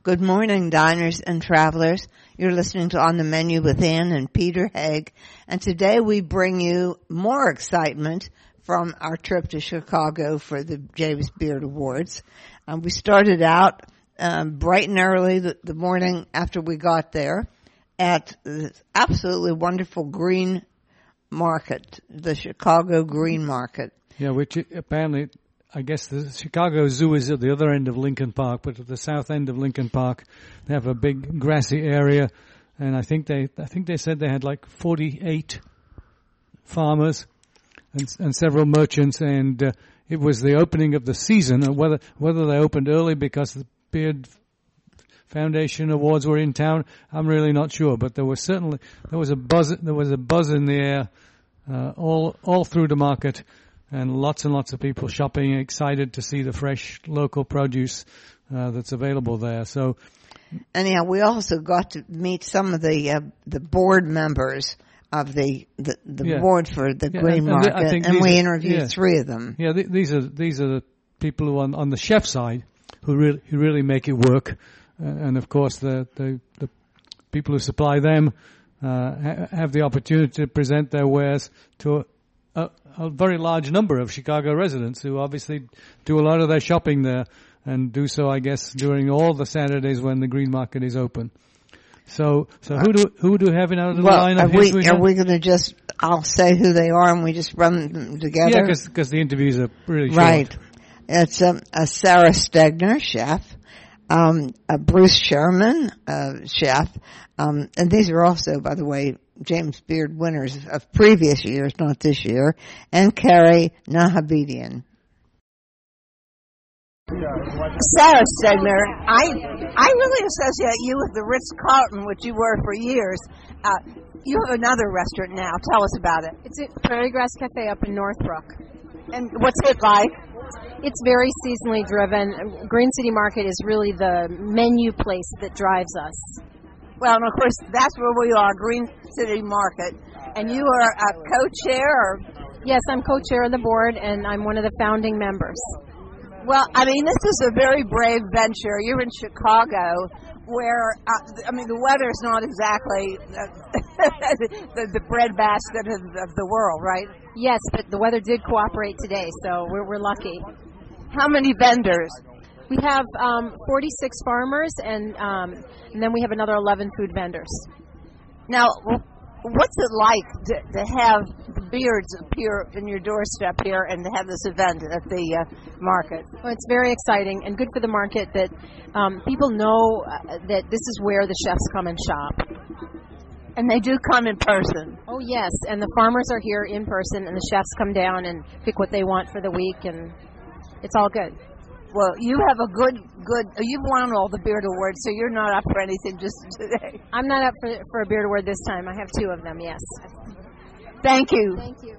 Good morning, diners and travelers. You're listening to On the Menu with Ann and Peter Haig. And today we bring you more excitement from our trip to Chicago for the James Beard Awards. We started out bright and early the morning after we got there at this absolutely wonderful green market, the Chicago Green Market. Yeah, which apparently, I guess the Chicago Zoo is at the other end of Lincoln Park, but at the south end of Lincoln Park, they have a big grassy area, and I think they said they had like 48 farmers and several merchants, and it was the opening of the season. And whether they opened early because the Beard Foundation Awards were in town, I'm really not sure. But there was a buzz in the air all through the market. And lots of people shopping, excited to see the fresh local produce that's available there. So, anyhow, we also got to meet some of the board members of the board for the Green Market, and we interviewed three of them. Yeah, these are the people who on the chef side who really make it work, and of course the people who supply them have the opportunity to present their wares to a very large number of Chicago residents who obviously do a lot of their shopping there and do so, I guess, during all the Saturdays when the Green Market is open. So who do we have in our little line of history? Are we going to just, I'll say who they are and we just run them together? Yeah, because the interviews are really short. Right. It's a Sarah Stegner, chef, a Bruce Sherman, chef, and these are also, by the way, James Beard winners of previous years, not this year, and Carrie Nahabedian. Sarah Stegner, I really associate you with the Ritz-Carlton, which you were for years. You have another restaurant now. Tell us about it. It's at Prairie Grass Cafe up in Northbrook. And what's it like? It's very seasonally driven. Green City Market is really the menu place that drives us. Well, and of course, that's where we are, Green City Market. And you are a co-chair? Or? Yes, I'm co-chair of the board, and I'm one of the founding members. Well, I mean, this is a very brave venture. You're in Chicago, where, the weather's not exactly the breadbasket of the world, right? Yes, but the weather did cooperate today, so we're lucky. How many vendors? We have 46 farmers, and then we have another 11 food vendors. Now, what's it like to have the Beards appear in your doorstep here and to have this event at the market? Well, it's very exciting and good for the market that people know that this is where the chefs come and shop. And they do come in person. Oh, yes, and the farmers are here in person, and the chefs come down and pick what they want for the week, and it's all good. Well, you have a good, you've won all the Beard Awards, so you're not up for anything just today. I'm not up for a Beard Award this time. I have 2 of them, yes. Thank you. Thank you.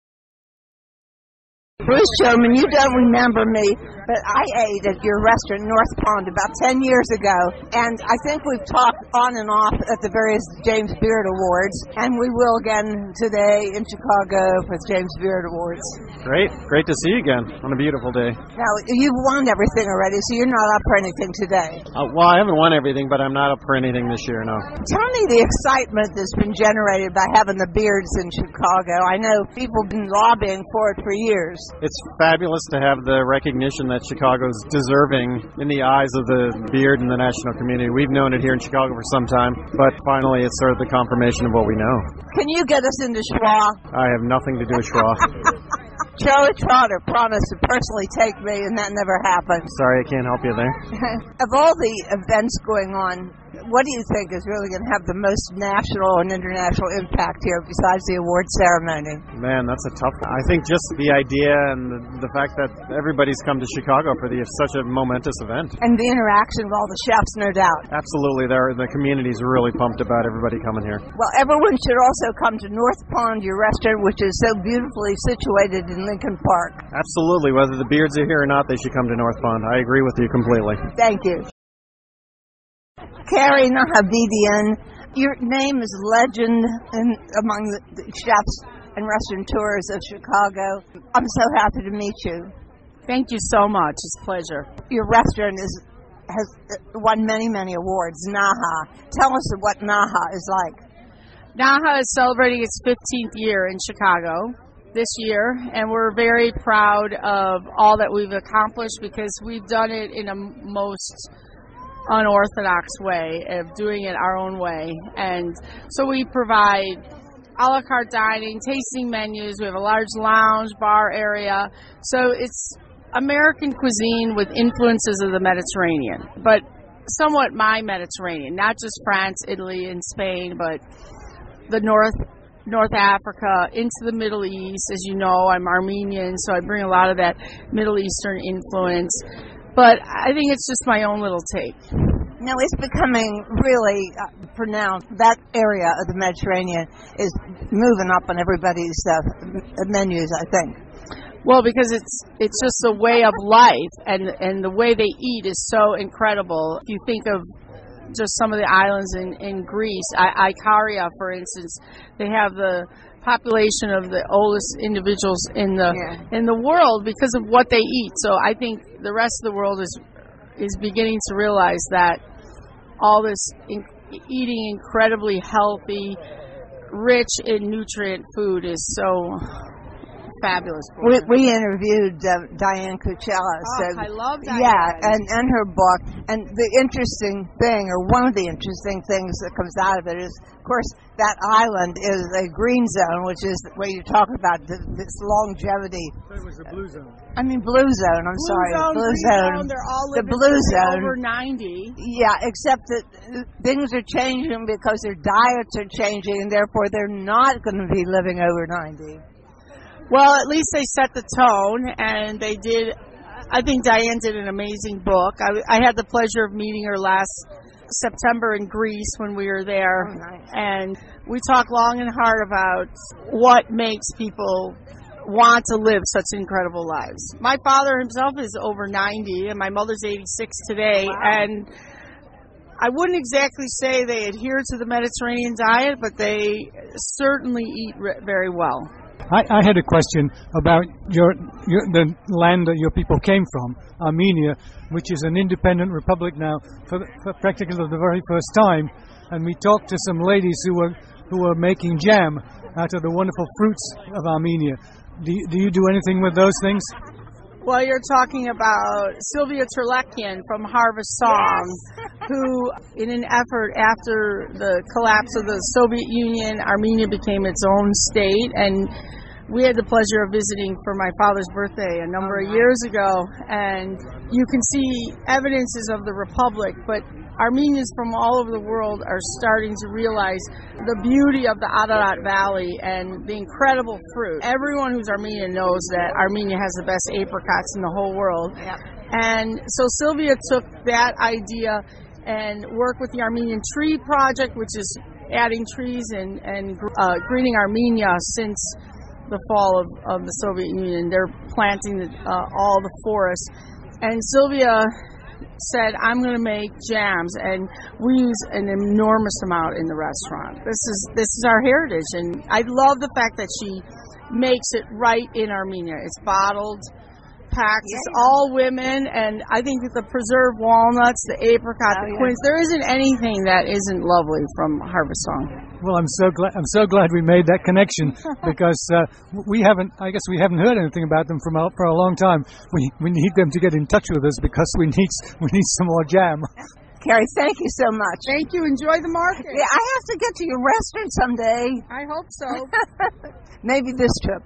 Bruce Sherman, you don't remember me, but I ate at your restaurant, North Pond, about 10 years ago, and I think we've talked on and off at the various James Beard Awards, and we will again today in Chicago for the James Beard Awards. Great to see you again on a beautiful day. Now, you've won everything already, so you're not up for anything today. Well, I haven't won everything, but I'm not up for anything this year, no. Tell me the excitement that's been generated by having the Beards in Chicago. I know people have been lobbying for it for years. It's fabulous to have the recognition that Chicago's deserving in the eyes of the Beard and the national community. We've known it here in Chicago for some time, but finally it's sort of the confirmation of what we know. Can you get us into schwa? I have nothing to do with schwa. Charlie Trotter promised to personally take me, and that never happened. Sorry, I can't help you there. Of all the events going on, what do you think is really going to have the most national and international impact here besides the award ceremony? Man, that's a tough one. I think just the idea and the fact that everybody's come to Chicago for such a momentous event. And the interaction with all the chefs, no doubt. Absolutely. The community's really pumped about everybody coming here. Well, everyone should also come to North Pond, your restaurant, which is so beautifully situated in Lincoln Park. Absolutely. Whether the Beards are here or not, they should come to North Pond. I agree with you completely. Thank you. Carrie Nahabedian, your name is legend among the chefs and restaurateurs of Chicago. I'm so happy to meet you. Thank you so much. It's a pleasure. Your restaurant is has won many, many awards, NAHA. Tell us what NAHA is like. NAHA is celebrating its 15th year in Chicago this year, and we're very proud of all that we've accomplished because we've done it in a most unorthodox way of doing it our own way. And so we provide a la carte dining, tasting menus. We have a large lounge, bar area. So it's American cuisine with influences of the Mediterranean, but somewhat my Mediterranean, not just France, Italy, and Spain, but the North Africa, into the Middle East. As you know, I'm Armenian, so I bring a lot of that Middle Eastern influence. But I think it's just my own little take. No, it's becoming really pronounced. That area of the Mediterranean is moving up on everybody's menus, I think. Well, because it's just a way of life, and the way they eat is so incredible. If you think of just some of the islands in Greece, Ikaria, for instance, they have the population of the oldest individuals in the world because of what they eat. So I think the rest of the world is beginning to realize that all this eating incredibly healthy, rich in nutrient food is so fabulous. We interviewed Diane Cucella. I love Diane. Yeah, and her book. And the interesting thing, or one of the interesting things that comes out of it is, of course, that island is a green zone, which is where you talk about this longevity. That was the blue zone. I mean, blue zone. Blue zone. They're all the blue zone. Over 90. Yeah, except that things are changing because their diets are changing, and therefore they're not going to be living over 90. Well, at least they set the tone, and they did. I think Diane did an amazing book. I had the pleasure of meeting her last September in Greece when we were there. Oh, nice. And we talked long and hard about what makes people want to live such incredible lives. My father himself is over 90, and my mother's 86 today. Wow. And I wouldn't exactly say they adhere to the Mediterranean diet, but they certainly eat very well. I had a question about the land that your people came from, Armenia, which is an independent republic now for practically the very first time. And we talked to some ladies who were making jam out of the wonderful fruits of Armenia. Do you do anything with those things? Well, you're talking about Sylvia Terlekian from Harvest Song, yes. who, in an effort after the collapse of the Soviet Union, Armenia became its own state, and we had the pleasure of visiting for my father's birthday a number of years ago, and you can see evidences of the republic, but Armenians from all over the world are starting to realize the beauty of the Ararat Valley and the incredible fruit. Everyone who's Armenian knows that Armenia has the best apricots in the whole world. Yep. And so Sylvia took that idea and worked with the Armenian Tree Project, which is adding trees and greening Armenia since the fall of the Soviet Union. They're planting all the forests. And Sylvia said, I'm going to make jams, and we use an enormous amount in the restaurant. This is our heritage, and I love the fact that she makes it right in Armenia. It's bottled, packed, it's all women, and I think that the preserved walnuts, the apricot, the quince, there isn't anything that isn't lovely from Harvest Song. Well, I'm so glad we made that connection because we haven't heard anything about them for a long time. We need them to get in touch with us because we need some more jam. Carrie, thank you so much. Thank you. Enjoy the market. Yeah, I have to get to your restaurant someday. I hope so. Maybe this trip.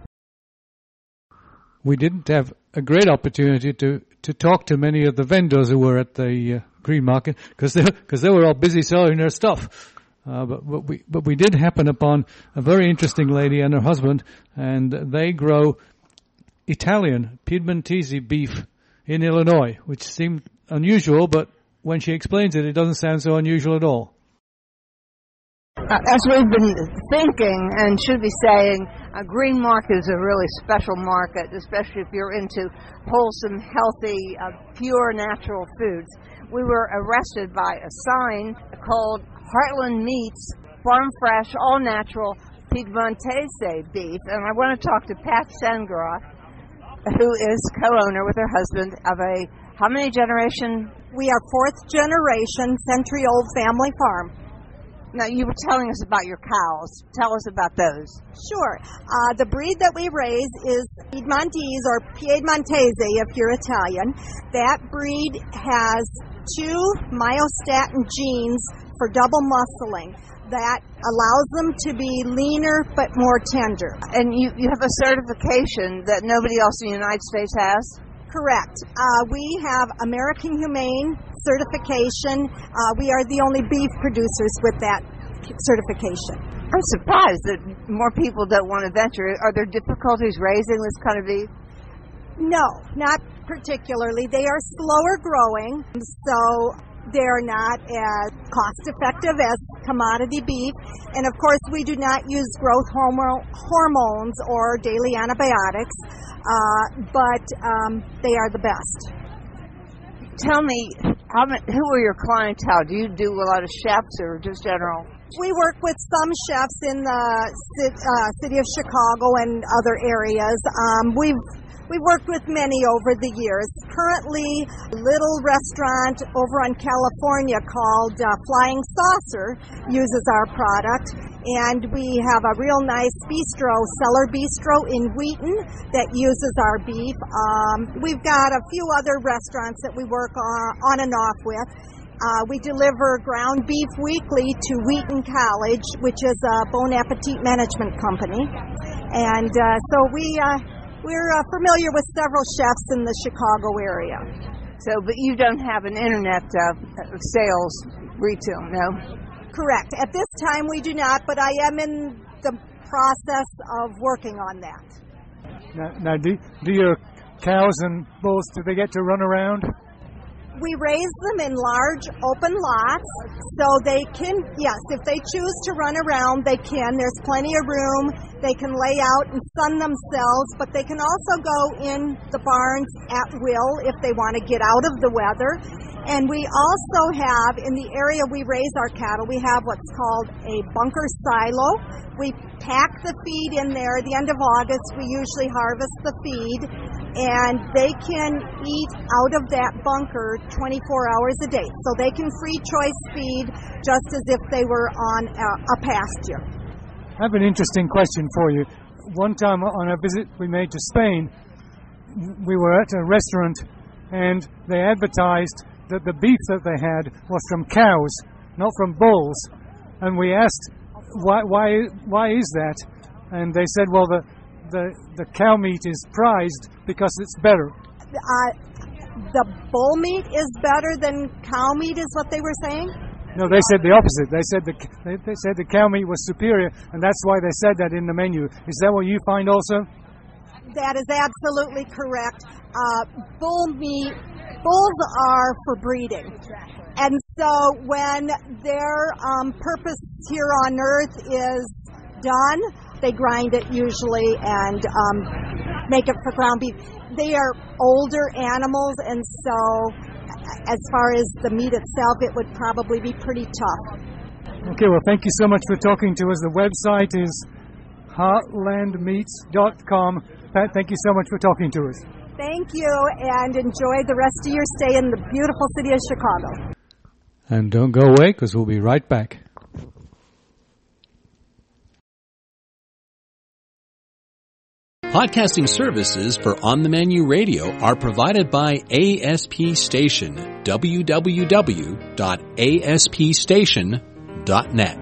We didn't have a great opportunity to talk to many of the vendors who were at the green market because they were all busy selling their stuff. But we did happen upon a very interesting lady and her husband, and they grow Italian Piedmontese beef in Illinois, which seemed unusual, but when she explains it, it doesn't sound so unusual at all. As we've been thinking and should be saying, a green market is a really special market, especially if you're into wholesome, healthy, pure natural foods. We were arrested by a sign called Heartland Meats, Farm Fresh, All Natural Piedmontese Beef. And I want to talk to Pat Sengroth, who is co-owner with her husband of a How many generation? We are fourth generation, century-old family farm. Now, you were telling us about your cows. Tell us about those. Sure. The breed that we raise is Piedmontese or Piedmontese if you're Italian. That breed has 2 myostatin genes for double muscling. That allows them to be leaner but more tender. And you have a certification that nobody else in the United States has? Correct. We have American Humane certification. We are the only beef producers with that certification. I'm surprised that more people don't want to venture. Are there difficulties raising this kind of beef? No, not particularly. They are slower growing, so they're not as cost-effective as commodity beef. And, of course, we do not use growth hormones or daily antibiotics, but they are the best. Tell me, who are your clientele? Do you do a lot of chefs or just general? We work with some chefs in the city of Chicago and other areas. We've worked with many over the years. Currently, a little restaurant over on California called Flying Saucer uses our product. And we have a real nice bistro, Cellar Bistro in Wheaton, that uses our beef. We've got a few other restaurants that we work on and off with. We deliver ground beef weekly to Wheaton College, which is a Bon Appetit management company. And so we're familiar with several chefs in the Chicago area. So, but you don't have an internet sales retail, no? Correct. At this time we do not, but I am in the process of working on that. Now do your cows and bulls, do they get to run around? We raise them in large open lots, so they can, yes, if they choose to run around, they can. There's plenty of room. They can lay out and sun themselves, but they can also go in the barns at will if they want to get out of the weather. And we also have, in the area we raise our cattle, we have what's called a bunker silo. We pack the feed in there. At the end of August, we usually harvest the feed, and they can eat out of that bunker 24 hours a day. So they can free choice feed just as if they were on a pasture. I have an interesting question for you. One time on a visit we made to Spain, we were at a restaurant and they advertised that the beef that they had was from cows, not from bulls. And we asked, why is that? And they said, well, the cow meat is prized because it's better. The bull meat is better than cow meat is what they were saying? No, they said the opposite. They said the cow meat was superior, and that's why they said that in the menu. Is that what you find also? That is absolutely correct. Bulls are for breeding. And so when their purpose here on earth is done, they grind it usually and make it for ground beef. They are older animals, and so as far as the meat itself, it would probably be pretty tough. Okay, well, thank you so much for talking to us. The website is heartlandmeats.com. Pat, thank you so much for talking to us. Thank you, and enjoy the rest of your stay in the beautiful city of Chicago. And don't go away, because we'll be right back. Podcasting services for On the Menu Radio are provided by ASP Station, www.aspstation.net.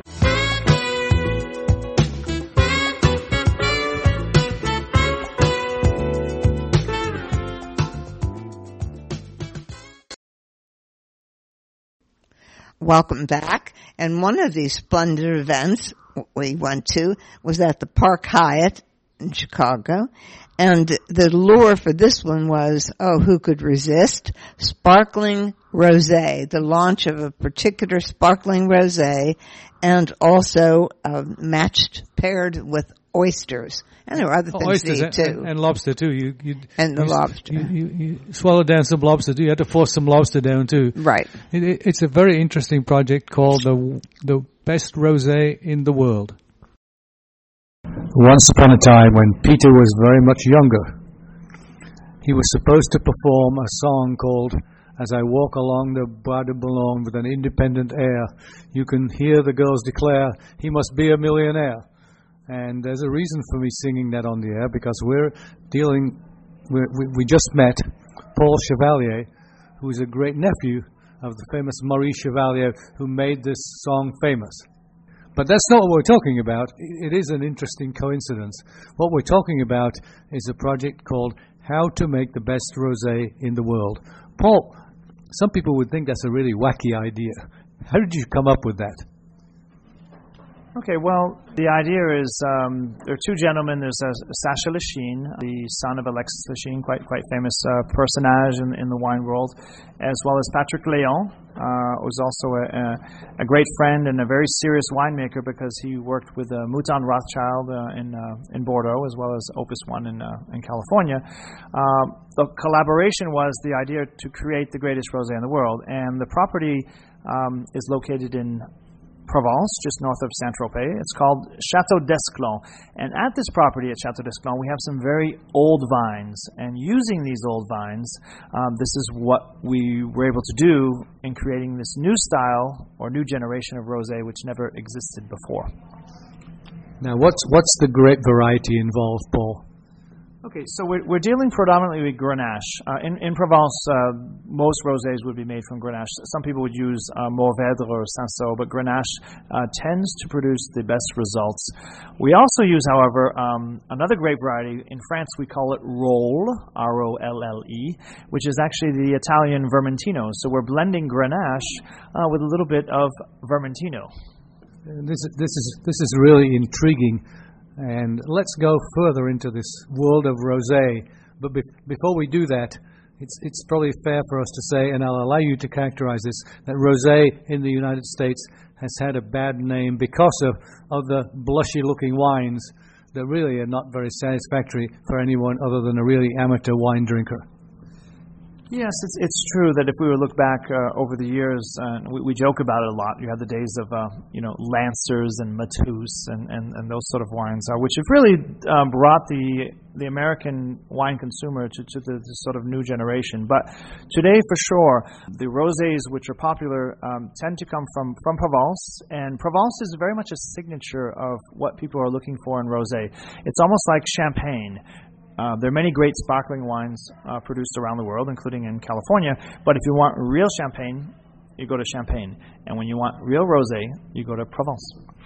Welcome back. And one of these splendid events we went to was at the Park Hyatt in Chicago. And the lure for this one was, who could resist? Sparkling Rosé, the launch of a particular sparkling rosé, and also paired with oysters. And there were other things to eat too. And lobster too. Lobster. You swallowed down some lobster too. You had to force some lobster down too. Right. It's a very interesting project called the Best Rosé in the World. Once upon a time when Peter was very much younger, he was supposed to perform a song called "As I Walk Along the Bois de Boulogne with an Independent Air. You can hear the girls declare he must be a millionaire." And there's a reason for me singing that on the air, because we just met Paul Chevalier, who is a great nephew of the famous Maurice Chevalier, who made this song famous. But that's not what we're talking about. It is an interesting coincidence. What we're talking about is a project called How to Make the Best Rosé in the World. Paul, some people would think that's a really wacky idea. How did you come up with that? Okay, well, the idea is there are two gentlemen. There's Sacha Lachine, the son of Alexis Lachine, quite famous personage in the wine world, as well as Patrick Léon, who's also a great friend and a very serious winemaker, because he worked with Mouton Rothschild in Bordeaux, as well as Opus One in California. The collaboration was the idea to create the greatest rosé in the world, and the property is located in Provence, just north of Saint-Tropez. It's called Château d'Esclans. And at this property at Château d'Esclans, we have some very old vines. And using these old vines, this is what we were able to do in creating this new style or new generation of rosé, which never existed before. Now, what's the grape variety involved, Paul? Okay, so we're dealing predominantly with Grenache. In Provence, most rosés would be made from Grenache. Some people would use Mourvèdre or Cinsault, but Grenache tends to produce the best results. We also use, however, another grape variety. In France, we call it Rolle, R-O-L-L-E, which is actually the Italian Vermentino. So we're blending Grenache with a little bit of Vermentino. This is really intriguing. And let's go further into this world of rosé. But before we do that, it's probably fair for us to say, and I'll allow you to characterize this, that rosé in the United States has had a bad name because of the blushy-looking wines that really are not very satisfactory for anyone other than a really amateur wine drinker. Yes, it's true that if we were to look back over the years, we joke about it a lot. You had the days of Lancers and Mateus and those sort of wines, which have really brought the American wine consumer to the sort of new generation. But today, for sure, the rosés which are popular tend to come from Provence, and Provence is very much a signature of what people are looking for in rosé. It's almost like champagne. There are many great sparkling wines produced around the world, including in California. But if you want real champagne, you go to Champagne. And when you want real rosé, you go to Provence.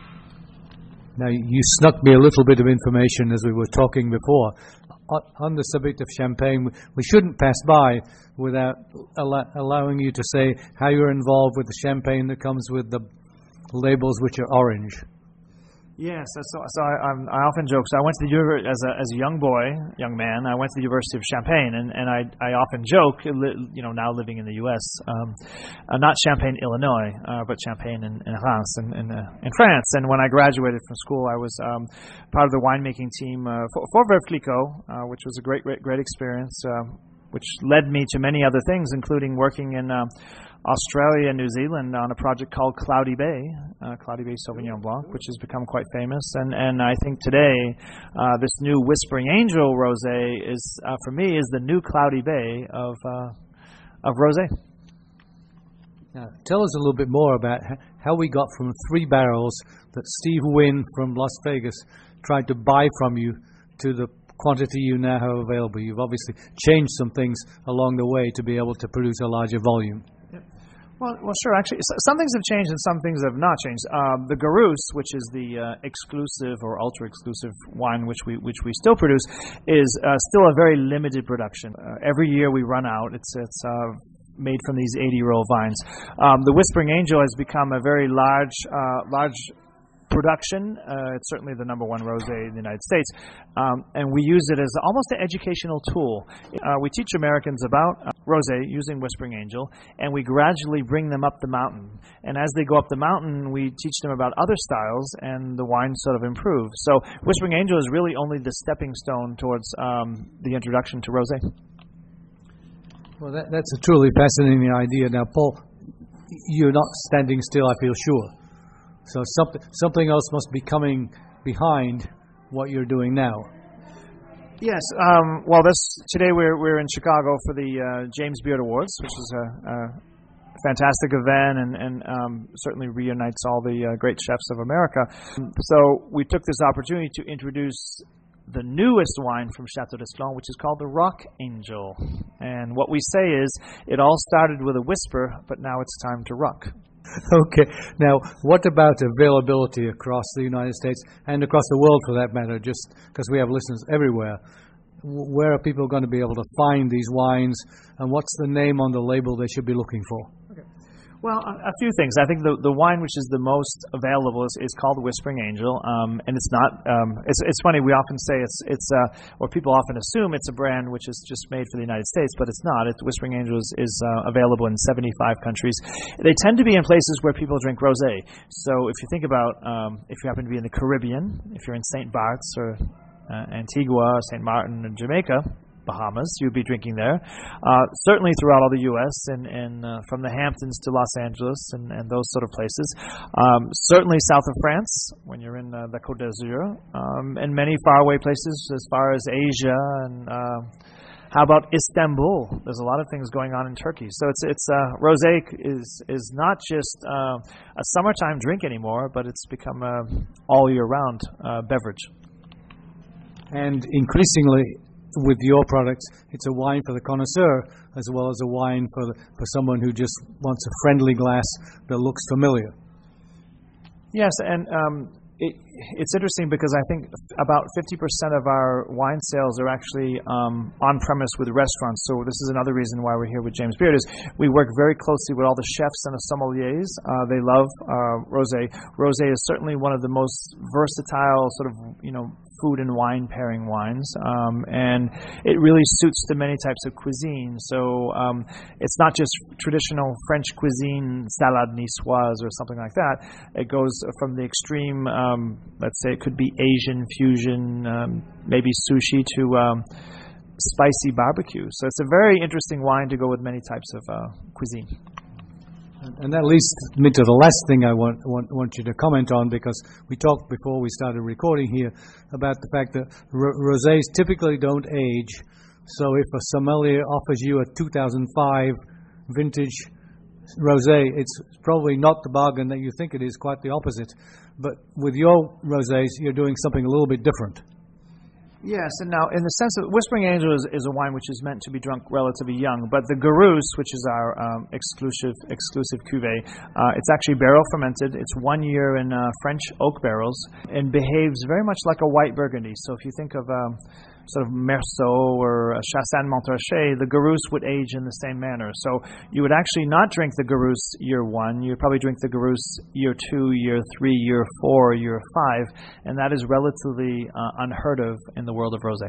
Now, you snuck me a little bit of information as we were talking before. On the subject of champagne, we shouldn't pass by without allowing you to say how you're involved with the champagne that comes with the labels which are orange. Yes, so I often joke. So I went to the university as a young man. I went to the University of Champagne, and I often joke, now living in the U.S., not Champagne, Illinois, but Champagne in Reims, in France. And when I graduated from school, I was part of the winemaking team for Veuve Clicquot, which was a great experience, which led me to many other things, including working in Australia and New Zealand on a project called Cloudy Bay Sauvignon Blanc, which has become quite famous. And I think today, this new Whispering Angel rosé is, for me, is the new Cloudy Bay of rosé. Now, tell us a little bit more about how we got from 3 barrels that Steve Wynn from Las Vegas tried to buy from you to the quantity you now have available. You've obviously changed some things along the way to be able to produce a larger volume. Well, sure. Actually, some things have changed and some things have not changed. The Garous, which is the exclusive or ultra-exclusive wine which we still produce, is still a very limited production. Every year we run out. It's made from these 80-year-old vines. The Whispering Angel has become a very large production. It's certainly the number 1 rosé in the United States, and we use it as almost an educational tool. We teach Americans about rosé using Whispering Angel, and we gradually bring them up the mountain. And as they go up the mountain, we teach them about other styles, and the wines sort of improve. So Whispering Angel is really only the stepping stone towards the introduction to rosé. Well, that's a truly fascinating idea. Now, Paul, you're not standing still, I feel sure. So something else must be coming behind what you're doing now. Yes. Well, today we're in Chicago for the James Beard Awards, which is a fantastic event and certainly reunites all the great chefs of America. So we took this opportunity to introduce the newest wine from Chateau d'Esclans, which is called the Rock Angel. And what we say is, it all started with a whisper, but now it's time to rock. Okay. Now, what about availability across the United States and across the world, for that matter, just because we have listeners everywhere? Where are people going to be able to find these wines, and what's the name on the label they should be looking for? Well, a few things. I think the wine which is the most available is called Whispering Angel, and it's not. It's funny. We often say it's or people often assume it's a brand which is just made for the United States, but it's not. Whispering Angel is available in 75 countries. They tend to be in places where people drink rosé. So if you think about if you happen to be in the Caribbean, if you're in St. Bart's or Antigua, St. Martin, and Jamaica, Bahamas, you'd be drinking there. Certainly throughout all the U.S. and from the Hamptons to Los Angeles and those sort of places. Certainly south of France, when you're in the Côte d'Azur, and many faraway places as far as Asia and how about Istanbul? There's a lot of things going on in Turkey. So it's rosé is not just a summertime drink anymore, but it's become a all year round beverage. And increasingly, with your products, it's a wine for the connoisseur as well as a wine for someone who just wants a friendly glass that looks familiar. Yes, and it's interesting because I think about 50% of our wine sales are actually on premise with restaurants. So this is another reason why we're here with James Beard, is we work very closely with all the chefs and the sommeliers. They love rosé. Rosé is certainly one of the most versatile sort of food and wine pairing wines, and it really suits to many types of cuisine. So it's not just traditional French cuisine, salade niçoise or something like that. It goes from the extreme, let's say it could be Asian fusion, maybe sushi, to spicy barbecue. So it's a very interesting wine to go with many types of cuisine. And that leads me to the last thing I want you to comment on, because we talked before we started recording here about the fact that rosés typically don't age. So if a sommelier offers you a 2005 vintage rosé, it's probably not the bargain that you think it is, quite the opposite. But with your rosés, you're doing something a little bit different. Yes, and now in the sense of Whispering Angel is a wine which is meant to be drunk relatively young, but the Garous, which is our exclusive cuvée, it's actually barrel fermented. It's 1 year in French oak barrels and behaves very much like a white Burgundy. So if you think of sort of Meursault or Chassagne-Montrachet, the Garous would age in the same manner. So you would actually not drink the Garous year 1. You'd probably drink the Garous year 2, year 3, year 4, year 5, and that is relatively unheard of in the world of rosé.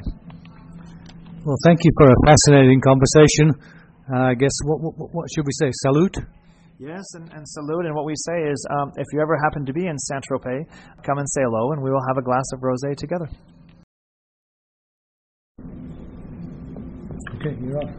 Well, thank you for a fascinating conversation. I guess, what should we say? Salute? Yes, and salute. And what we say is, if you ever happen to be in Saint-Tropez, come and say hello, and we will have a glass of rosé together. Okay, you're up.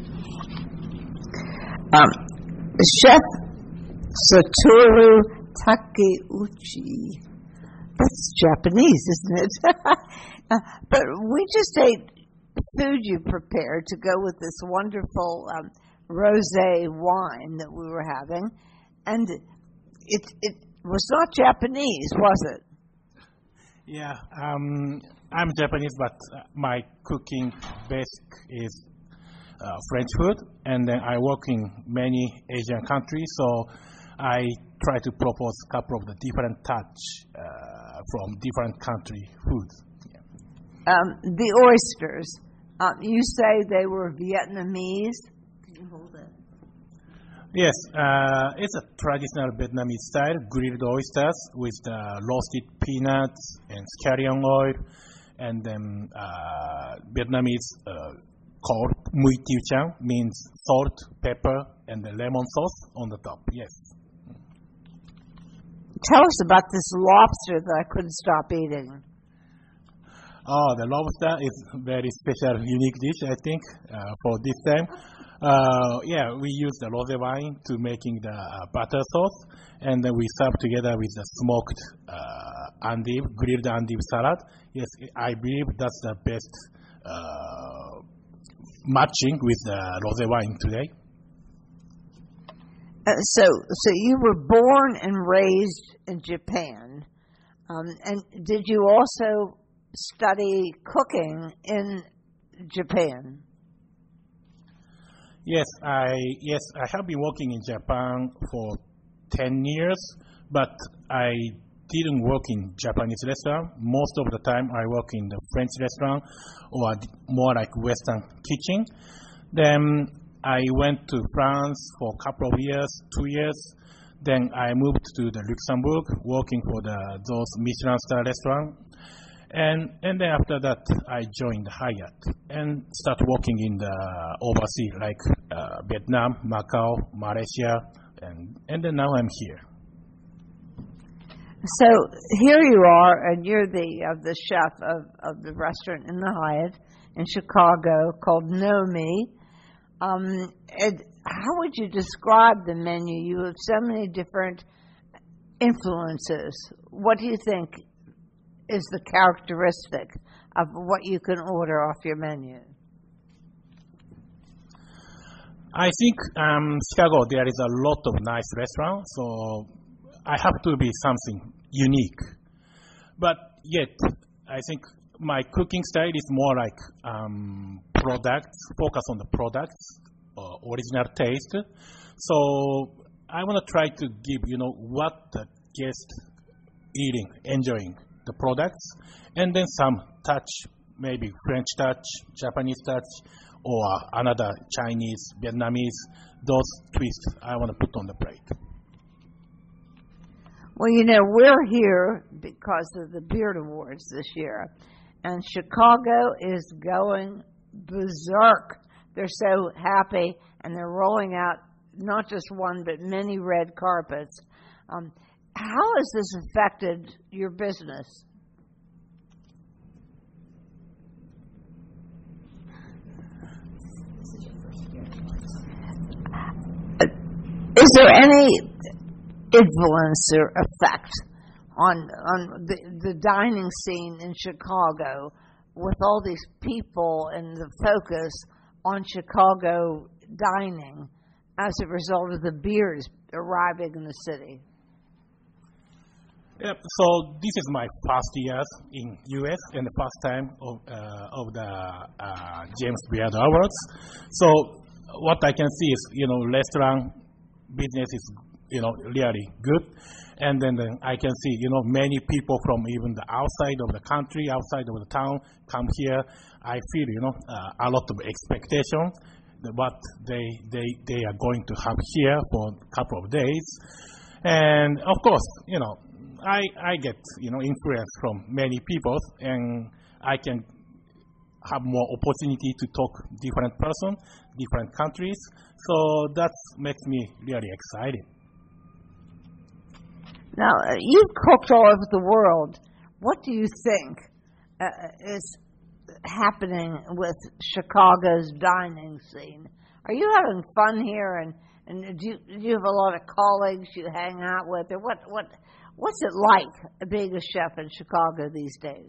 Chef Satoru Takeuchi. That's Japanese, isn't it? But we just ate food you prepared to go with this wonderful rosé wine that we were having, and it was not Japanese, was it? Yeah, I'm Japanese, but my cooking basic is French food, and then I work in many Asian countries, so I try to propose a couple of the different touch from different country foods. Yeah. The oysters, you say they were Vietnamese. Can you hold it? Yes, it's a traditional Vietnamese style grilled oysters with the roasted peanuts and scallion oil, and then Vietnamese called mui tiêu chang, means salt, pepper, and the lemon sauce on the top. Yes. Tell us about this lobster that I couldn't stop eating. Oh, the lobster is very special, unique dish, I think, for this time. Yeah, we use the rosé wine to making the butter sauce, and then we serve together with the smoked endive, grilled endive salad. Yes, I believe that's the best matching with rosé wine today. So you were born and raised in Japan, and did you also study cooking in Japan? Yes, I have been working in Japan for 10 years, but I didn't work in Japanese restaurant. Most of the time I work in the French restaurant or more like Western kitchen. Then I went to France for a couple of years, 2 years. Then I moved to the Luxembourg, working for those Michelin star restaurant. And then after that, I joined Hyatt and started working in the overseas, like Vietnam, Macau, Malaysia, and then now I'm here. So here you are, and you're the chef of the restaurant in the Hyatt in Chicago called Know Me. How would you describe the menu? You have so many different influences. What do you think is the characteristic of what you can order off your menu? I think Chicago, there is a lot of nice restaurants, so I have to be something unique. But yet, I think my cooking style is more like products, focus on the products, original taste. So I want to try to give, what the guest eating, enjoying the products, and then some touch, maybe French touch, Japanese touch, or another Chinese, Vietnamese, those twists I want to put on the plate. Well, we're here because of the Beard Awards this year, and Chicago is going berserk. They're so happy, and they're rolling out not just one, but many red carpets. How has this affected your business? Is there any influence or effect on the dining scene in Chicago with all these people and the focus on Chicago dining as a result of the beers arriving in the city? Yep. So this is my first year in U.S. and the first time of the James Beard Awards. So what I can see is, restaurant business is, really good. And then I can see, many people from even the outside of the country, outside of the town come here. I feel, a lot of expectation what they are going to have here for a couple of days. And of course, I get, influence from many people, and I can have more opportunity to talk different person, different countries. So that makes me really excited. Now, you've cooked all over the world. What do you think is happening with Chicago's dining scene? Are you having fun here, and do you have a lot of colleagues you hang out with, or what's it like being a chef in Chicago these days?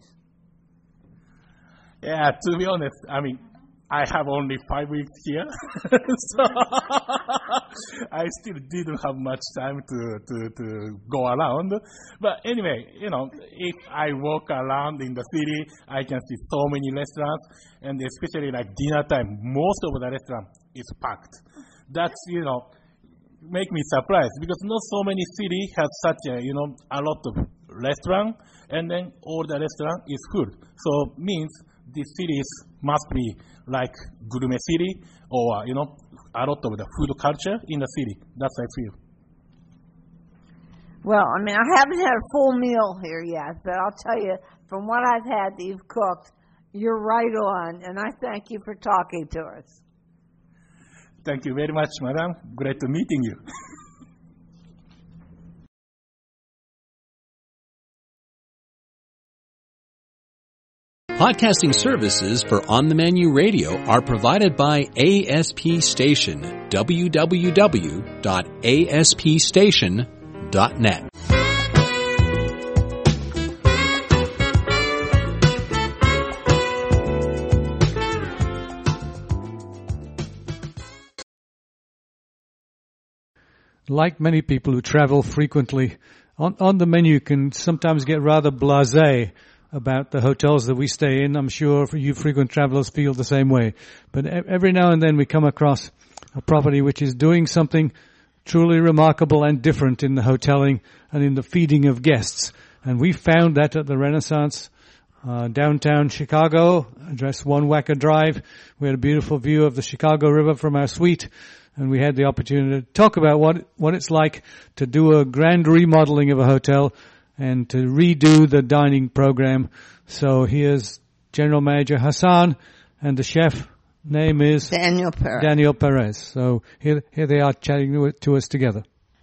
Yeah, to be honest, I have only 5 weeks here, so I still didn't have much time to go around. But anyway, if I walk around in the city, I can see so many restaurants, and especially like dinner time, most of the restaurant is packed. That's, make me surprised, because not so many cities have such a lot of restaurant, and then all the restaurant is full. So means these cities must be like gourmet city, or a lot of the food culture in the city. That's I feel. Well, I haven't had a full meal here yet, but I'll tell you, from what I've had that you've cooked, you're right on, and I thank you for talking to us. Thank you very much, madam. Great meeting you. Podcasting services for On the Menu Radio are provided by ASP Station, www.aspstation.net. like many people who travel frequently, on the menu can sometimes get rather blasé about the hotels that we stay in. I'm sure you frequent travelers feel the same way. But every now and then we come across a property which is doing something truly remarkable and different in the hoteling and in the feeding of guests. And we found that at the Renaissance, downtown Chicago, address 1 Wacker Drive. We had a beautiful view of the Chicago River from our suite, and we had the opportunity to talk about what it's like to do a grand remodeling of a hotel and to redo the dining program. So here's General Manager Hassan, and the chef name is Daniel Perez. Daniel Perez. So here they are chatting to us together.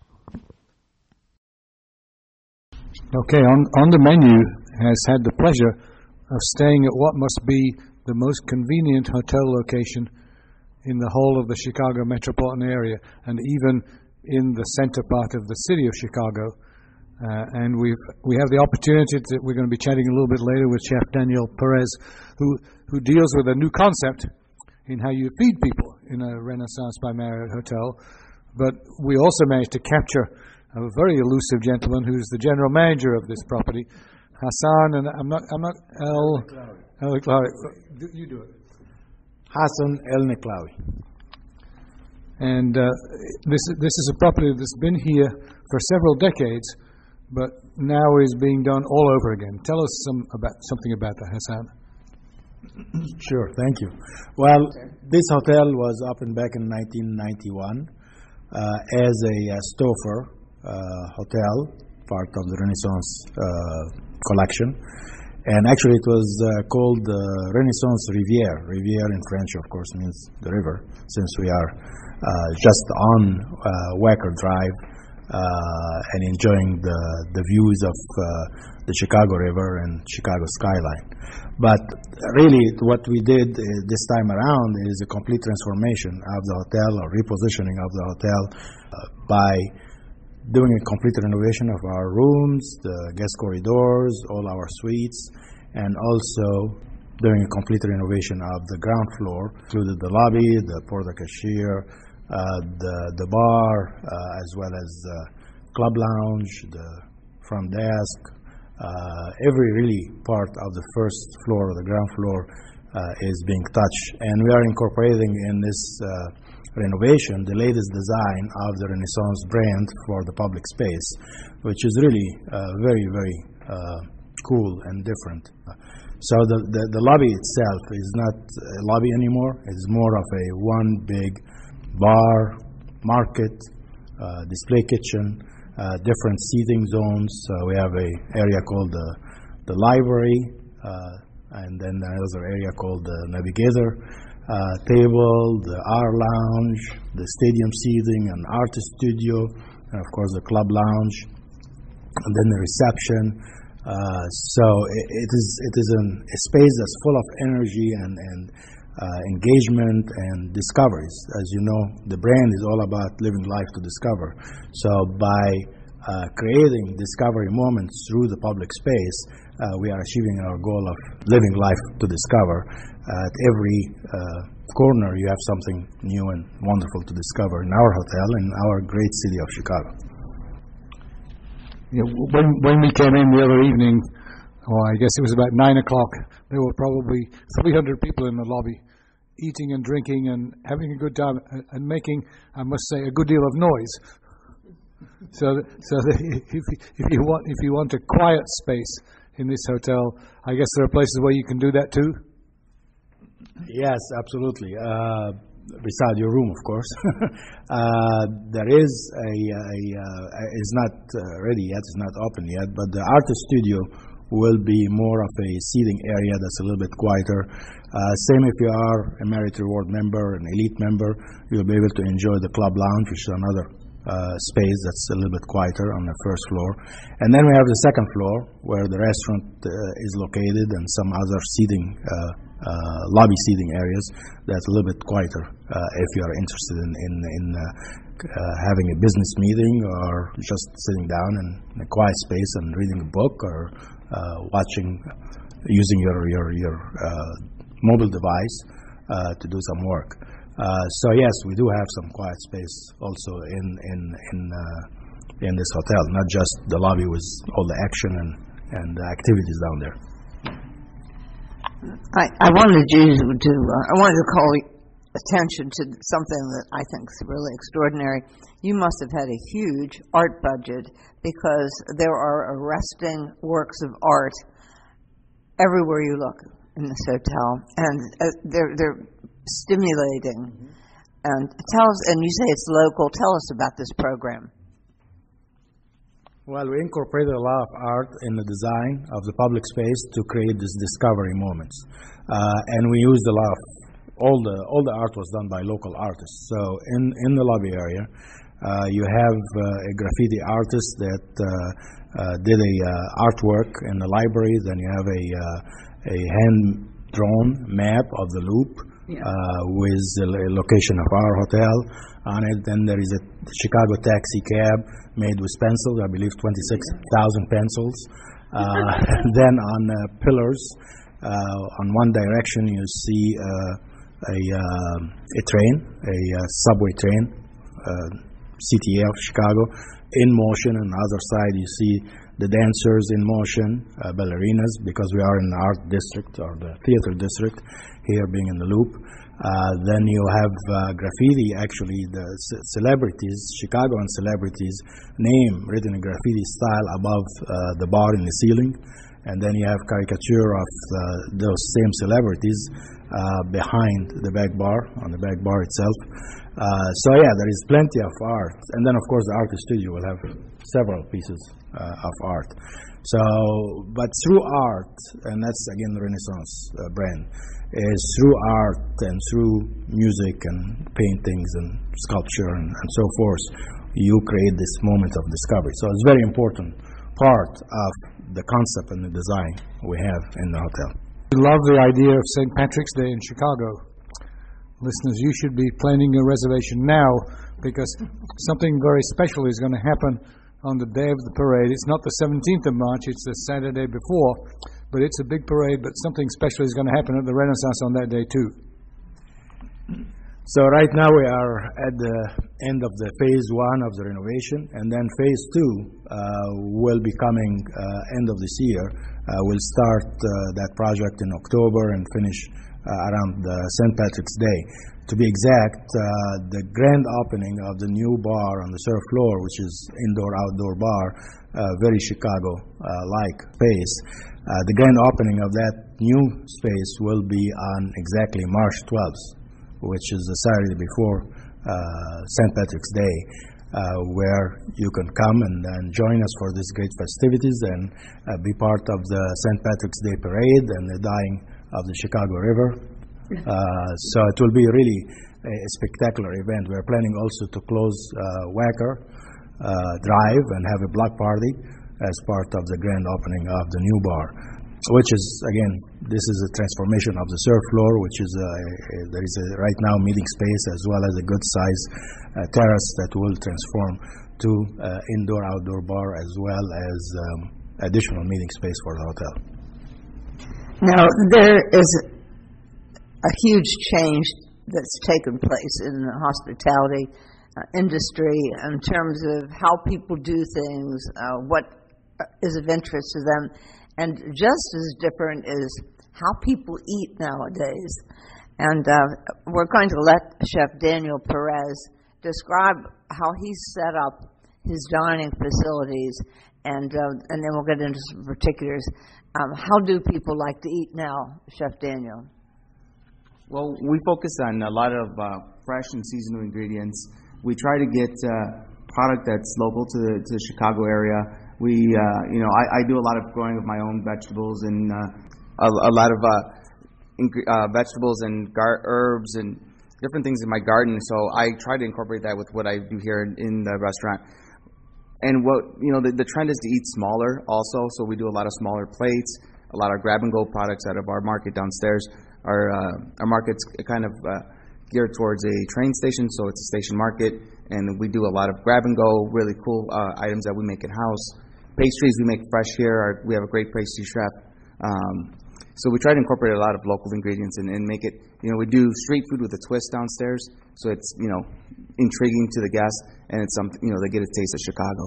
Okay, on the menu has had the pleasure of staying at what must be the most convenient hotel location in the whole of the Chicago metropolitan area, and even in the center part of the city of Chicago. And we have the opportunity that we're going to be chatting a little bit later with Chef Daniel Perez, who deals with a new concept in how you feed people in a Renaissance by Marriott hotel. But we also managed to capture a very elusive gentleman who's the general manager of this property, Hassan, and I'm not El-Niklawi. You do it. Hassan El-Niklawi. And this is a property that's been here for several decades, but now is being done all over again. Tell us something about that, Hassan. Sure, thank you. Well, this hotel was opened back in 1991 as a Stouffer hotel, part of the Renaissance collection. And actually it was called Renaissance Rivière. Rivière in French, of course, means the river, since we are just on Wacker Drive and enjoying the views of the Chicago River and Chicago skyline. But really what we did this time around is a complete transformation of the hotel, or repositioning of the hotel by doing a complete renovation of our rooms, the guest corridors, all our suites, and also doing a complete renovation of the ground floor, included the lobby, the porte-cochere, the bar, as well as the club lounge, the front desk. Every really part of the first floor, or the ground floor, is being touched. And we are incorporating in this renovation the latest design of the Renaissance brand for the public space, which is really very, very cool and different. So the lobby itself is not a lobby anymore. It's more of a one big bar, market, display kitchen, different seating zones. We have an area called the library, and then another area called the navigator table, the R lounge, the stadium seating, an artist studio, and of course the club lounge, and then the reception. So it is a space that's full of energy and engagement and discoveries. As you know, the brand is all about living life to discover. So by creating discovery moments through the public space, we are achieving our goal of living life to discover. At every corner you have something new and wonderful to discover in our hotel, in our great city of Chicago. Yeah, when we came in the other evening, I guess it was about 9 o'clock, there were probably 300 people in the lobby, eating and drinking and having a good time and making, I must say, a good deal of noise. So if you want a quiet space in this hotel, I guess there are places where you can do that too. Yes, absolutely. Beside your room, of course. There is it's not ready yet, it's not open yet, but the artist studio will be more of a seating area that's a little bit quieter. Same if you are a Marriott Reward member, an elite member, you'll be able to enjoy the club lounge, which is another space that's a little bit quieter on the first floor. And then we have the second floor where the restaurant is located and some other seating lobby seating areas that's a little bit quieter if you are interested in having a business meeting or just sitting down in a quiet space and reading a book or using your mobile device to do some work. So yes, we do have some quiet space also in this hotel, not just the lobby with all the action and the activities down there. I wanted to call attention to something that I think is really extraordinary. You must have had a huge art budget, because there are arresting works of art everywhere you look in this hotel, and they're stimulating. And tell us, and you say it's local. Tell us about this program. Well, we incorporated a lot of art in the design of the public space to create these discovery moments, and we used a lot of all the art was done by local artists. So in the lobby area, you have a graffiti artist that did a artwork in the library. Then you have a hand drawn map of the loop with the location of our hotel on it. Then there is a Chicago taxi cab made with pencils, I believe 26,000 pencils. Then on pillars, on one direction you see a train, a subway train, CTA of Chicago, in motion. On the other side you see the dancers in motion, ballerinas, because we are in the art district or the theater district, here being in the loop. Then you have graffiti, actually the celebrities, Chicagoan celebrities, name written in graffiti style above the bar in the ceiling. And then you have caricature of those same celebrities behind the back bar, on the back bar itself. So yeah, there is plenty of art. And then of course the artist studio will have several pieces of art. So, but through art, and that's again the Renaissance brand, is through art and through music and paintings and sculpture and so forth, you create this moment of discovery. So it's a very important part of the concept and the design we have in the hotel. We love the idea of St. Patrick's Day in Chicago. Listeners, you should be planning your reservation now, because something very special is going to happen on the day of the parade. It's not the 17th of March, it's the Saturday before, but it's a big parade, but something special is going to happen at the Renaissance on that day too. So right now we are at the end of the phase 1 of the renovation, and then phase 2 will be coming end of this year. We'll start that project in October and finish around St. Patrick's Day. To be exact, the grand opening of the new bar on the third floor, which is indoor-outdoor bar, very Chicago-like space. The grand opening of that new space will be on exactly March 12th, which is the Saturday before St. Patrick's Day, where you can come and join us for these great festivities and be part of the St. Patrick's Day parade and the dyeing of the Chicago River. So it will be really a spectacular event. We're planning also to close Wacker Drive and have a block party as part of the grand opening of the new bar, which is, again, this is a transformation of the third floor, which is there is right now meeting space as well as a good size terrace that will transform to indoor-outdoor bar as well as additional meeting space for the hotel. Now, there is a huge change that's taken place in the hospitality industry in terms of how people do things, what is of interest to them, and just as different is how people eat nowadays. And we're going to let Chef Daniel Perez describe how he's set up his dining facilities, and then we'll get into some particulars. How do people like to eat now, Chef Daniel? Well, we focus on a lot of fresh and seasonal ingredients. We try to get product that's local to the Chicago area. We, I do a lot of growing of my own vegetables and a lot of vegetables and herbs and different things in my garden. So I try to incorporate that with what I do here in the restaurant. And what the trend is to eat smaller also. So we do a lot of smaller plates, a lot of grab-and-go products out of our market downstairs. Our market's kind of geared towards a train station, so it's a station market, and we do a lot of grab-and-go, really cool items that we make in-house. Pastries we make fresh here. We have a great pastry chef. So we try to incorporate a lot of local ingredients and make it, we do street food with a twist downstairs. So it's, intriguing to the guests, and it's something, they get a taste of Chicago.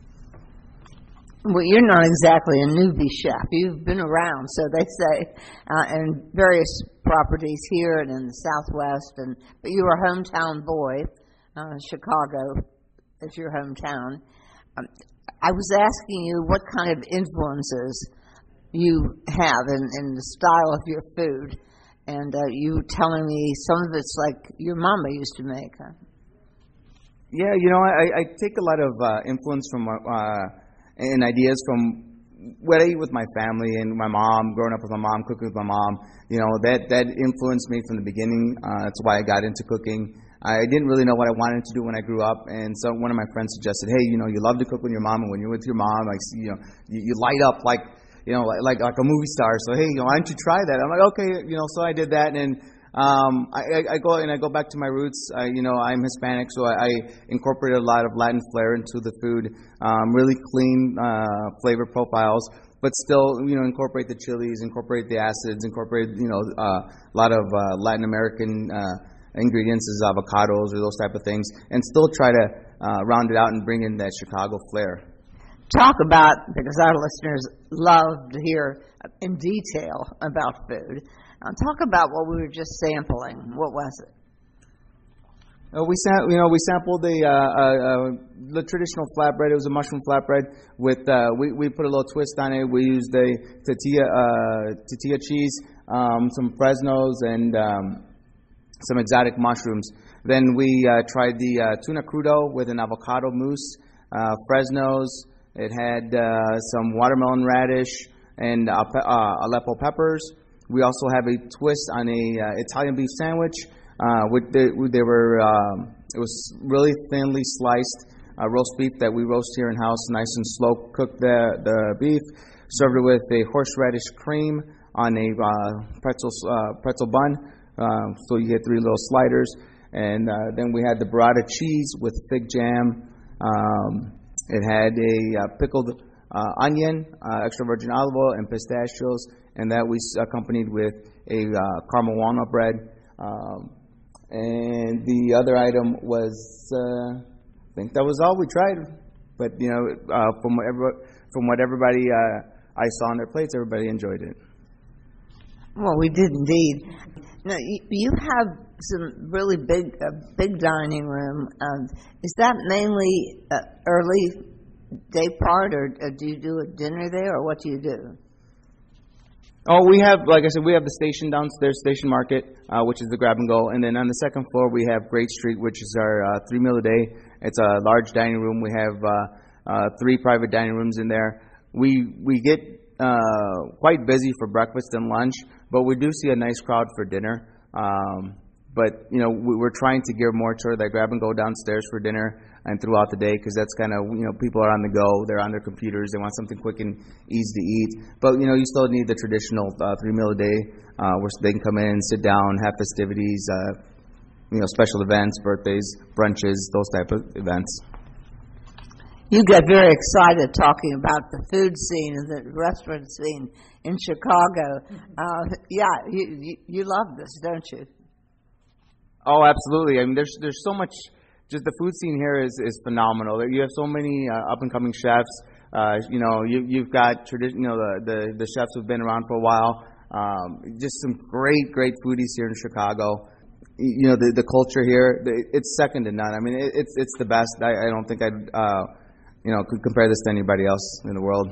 Well, you're not exactly a newbie chef. You've been around, so they say, in various properties here and in the Southwest. But you're a hometown boy. Chicago is your hometown. I was asking you what kind of influences you have in the style of your food, and you were telling me some of it's like your mama used to make. Huh? Yeah, I take a lot of influence from and ideas from what I eat with my family and my mom. Growing up with my mom, cooking with my mom, that influenced me from the beginning. That's why I got into cooking. I didn't really know what I wanted to do when I grew up, and so one of my friends suggested, hey, you love to cook with your mom, and when you're with your mom, like, you light up like a movie star. So hey, why don't you try that? I'm like, okay, so I did that, and I go back to my roots. I'm Hispanic, so I incorporate a lot of Latin flair into the food. Really clean flavor profiles, but still, incorporate the chilies, incorporate the acids, incorporate a lot of Latin American ingredients as avocados or those type of things, and still try to round it out and bring in that Chicago flair. Talk about, because our listeners love to hear in detail about food. Talk about what we were just sampling. What was it? We sampled the traditional flatbread. It was a mushroom flatbread with we put a little twist on it. We used the tortilla cheese, some Fresnos, and some exotic mushrooms. Then we tried the tuna crudo with an avocado mousse, Fresnos. It had some watermelon radish and Aleppo peppers. We also have a twist on a Italian beef sandwich. It was really thinly sliced roast beef that we roast here in house, nice and slow cooked the beef. Served it with a horseradish cream on a pretzel bun. So you get 3 little sliders, and then we had the burrata cheese with fig jam. It had a pickled onion, extra virgin olive oil, and pistachios, and that we accompanied with a caramel walnut bread. And the other item was, I think that was all we tried. But from what everybody I saw on their plates, everybody enjoyed it. Well, we did indeed. Now, you have some really big dining room. Is that mainly early day part, or do you do a dinner there, or what do you do? Oh, we have, like I said, we have the station downstairs, Station Market, which is the grab and go, and then on the second floor we have Great Street, which is our 3 meal a day. It's a large dining room. We have 3 private dining rooms in there. We get quite busy for breakfast and lunch, but we do see a nice crowd for dinner. But we're trying to gear more toward that grab and go downstairs for dinner and throughout the day, because that's kind of, people are on the go, they're on their computers, they want something quick and easy to eat. But you still need the traditional 3 meal a day where they can come in, sit down, have festivities, special events, birthdays, brunches, those type of events. You get very excited talking about the food scene and the restaurant scene in Chicago. You love this, don't you? Oh, absolutely. I mean, there's so much. Just the food scene here is phenomenal. You have so many up and coming chefs. You've got the chefs who've been around for a while. Just some great foodies here in Chicago. The culture here, it's second to none. I mean, it's the best. I don't think I'd could compare this to anybody else in the world.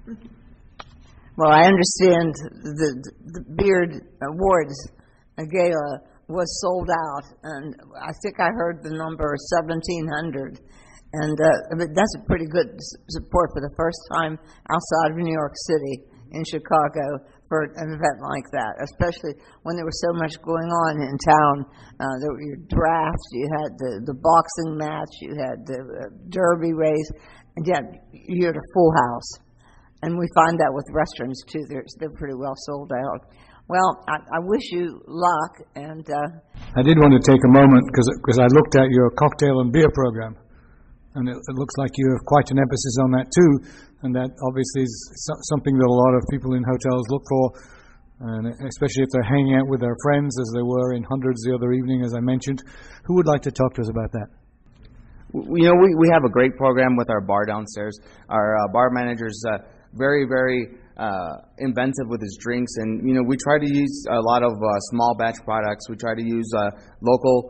Well, I understand the Beard Awards gala was sold out, and I think I heard the number 1,700, and that's a pretty good support for the first time outside of New York City in Chicago for an event like that, especially when there was so much going on in town. There were your drafts, you had the boxing match, you had the derby race, and yet you had a full house. And we find that with restaurants too; they're pretty well sold out. Well, I wish you luck, and I did want to take a moment because I looked at your cocktail and beer program, and it looks like you have quite an emphasis on that too, and that obviously is something that a lot of people in hotels look for. and especially if they're hanging out with their friends, as they were in Hundreds the other evening, as I mentioned. Who would like to talk to us about that? We have a great program with our bar downstairs. Our bar manager's very, very inventive with his drinks, and we try to use a lot of small batch products. We try to use local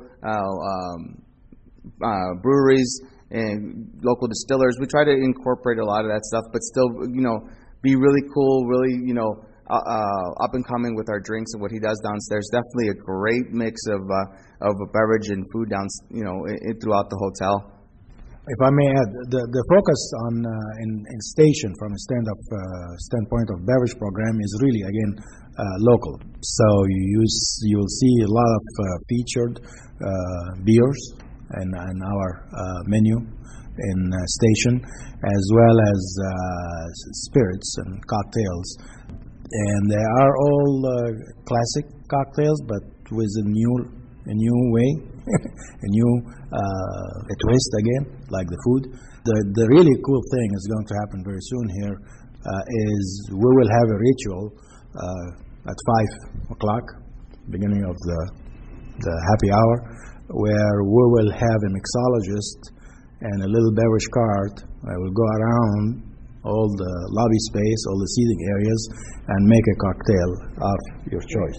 breweries and local distillers. We try to incorporate a lot of that stuff, but still, be really cool, really, up and coming with our drinks and what he does downstairs. Definitely a great mix of a beverage and food throughout the hotel. If I may add, the focus on in station from a standpoint of beverage program is really again local. So you'll see a lot of featured beers in our menu in station, as well as spirits and cocktails, and they are all classic cocktails, but with a new way, a new a twist again, like the food. The really cool thing is going to happen very soon here is we will have a ritual at 5 o'clock, beginning of the happy hour, where we will have a mixologist and a little beverage cart. I will go around all the lobby space, all the seating areas, and make a cocktail of your choice.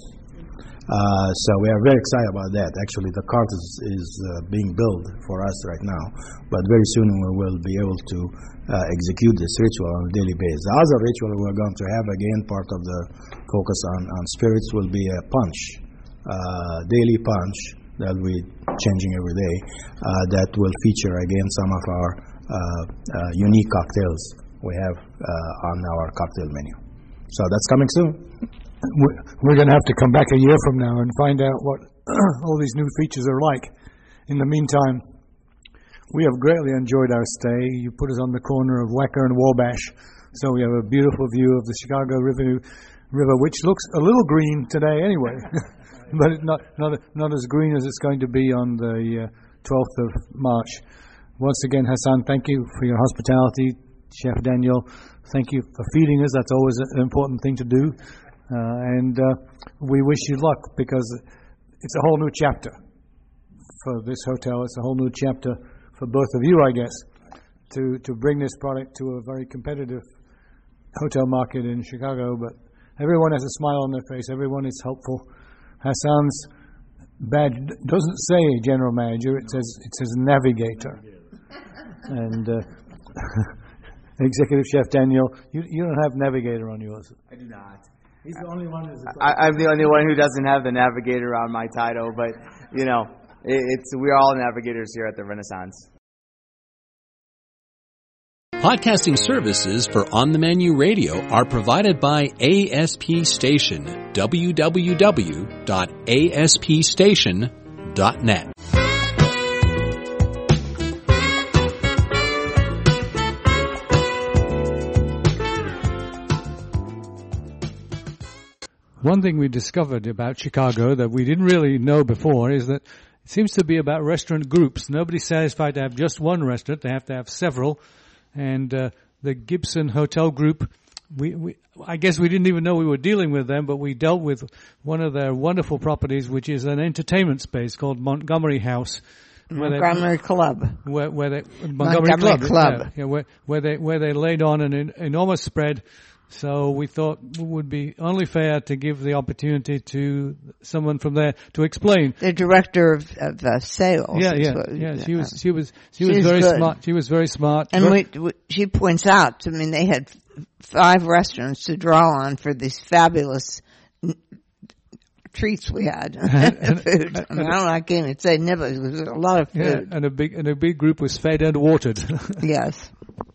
So we are very excited about that. Actually, the cart is being built for us right now, but very soon we will be able to execute this ritual on a daily basis. The other ritual we're going to have, again, part of the focus on spirits, will be a punch, daily punch that will be changing every day, that will feature again some of our unique cocktails we have on our cocktail menu. So that's coming soon. We're going to have to come back a year from now and find out what all these new features are like. In the meantime, we have greatly enjoyed our stay. You put us on the corner of Wecker and Wabash, so we have a beautiful view of the Chicago River, which looks a little green today anyway, but it's not as green as it's going to be on the 12th of March. Once again, Hassan, thank you for your hospitality. Chef Daniel, thank you for feeding us. That's always an important thing to do. And we wish you luck, because it's a whole new chapter for this hotel. It's a whole new chapter for both of you, I guess, to bring this product to a very competitive hotel market in Chicago. But everyone has a smile on their face. Everyone is helpful. Hassan's badge doesn't say general manager. It says navigator. And Executive Chef Daniel, you don't have navigator on yours. I do not. He's the only one I'm the only one who doesn't have the navigator on my title, but we're all navigators here at the Renaissance. Podcasting services for On the Menu Radio are provided by ASP Station. www.aspstation.net. One thing we discovered about Chicago that we didn't really know before is that it seems to be about restaurant groups. Nobody's satisfied to have just one restaurant. They have to have several. And the Gibson Hotel Group, I guess we didn't even know we were dealing with them, but we dealt with one of their wonderful properties, which is an entertainment space called Montgomery House. Montgomery Club. Montgomery Club. Yeah, where they laid on an enormous spread. So we thought it would be only fair to give the opportunity to someone from there to explain. The director of sales. Yeah. She was very smart. She was very smart. And she points out, they had 5 restaurants to draw on for these fabulous treats we had. Food. I can't even say nibbles. There was a lot of food. Yeah, and a big group was fed and watered. Yes.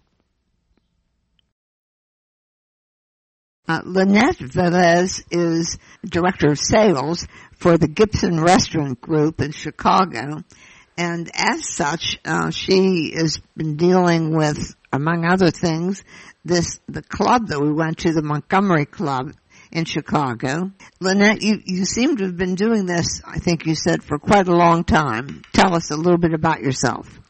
Lynette Velez is Director of Sales for the Gibson Restaurant Group in Chicago. And as such, she has been dealing with, among other things, the club that we went to, the Montgomery Club in Chicago. Lynette, you seem to have been doing this, I think you said, for quite a long time. Tell us a little bit about yourself.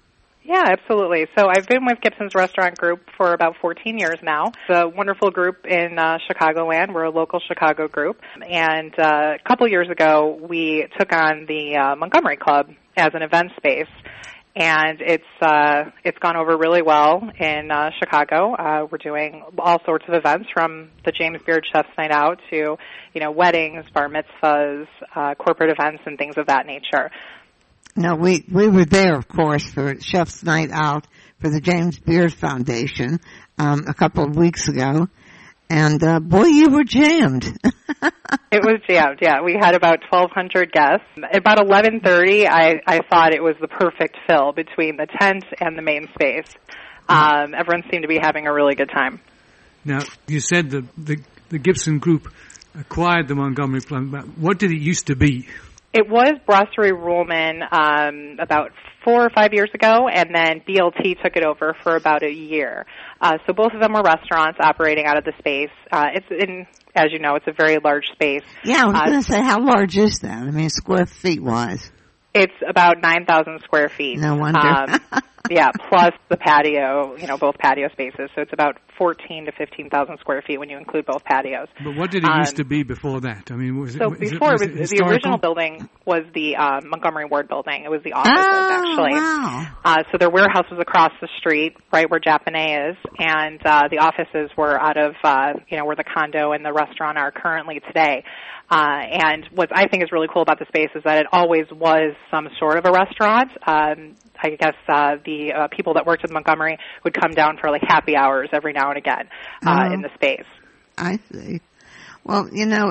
Yeah, absolutely. So I've been with Gibson's Restaurant Group for about 14 years now. It's a wonderful group in Chicagoland. We're a local Chicago group. And a couple years ago, we took on the Montgomery Club as an event space. And it's gone over really well in Chicago. We're doing all sorts of events, from the James Beard Chef's Night Out to, weddings, bar mitzvahs, corporate events, and things of that nature. No, we were there, of course, for Chef's Night Out for the James Beard Foundation a couple of weeks ago. And, boy, you were jammed. It was jammed, yeah. We had about 1,200 guests. About 11:30, I thought it was the perfect fill between the tent and the main space. Everyone seemed to be having a really good time. Now, you said the Gibson Group acquired the Montgomery Club. What did it used to be? It was Brasserie Ruhlman about 4 or 5 years ago, and then BLT took it over for about a year. So both of them were restaurants operating out of the space. As you know, it's a very large space. Yeah, I was going to say, how large is that? I mean, square feet wise. It's about 9,000 square feet. No wonder. Yeah, plus the patio, both patio spaces. So it's about 14 to 15,000 square feet when you include both patios. But what did it used to be before that? I mean, the original building was the Montgomery Ward building. It was the offices, actually. Wow. So their warehouse was across the street, right where Japanese is, and the offices were out of, where the condo and the restaurant are currently today. And what I think is really cool about the space is that it always was some sort of a restaurant. I guess the people that worked at Montgomery would come down for like happy hours every now and again in the space. I see. Well,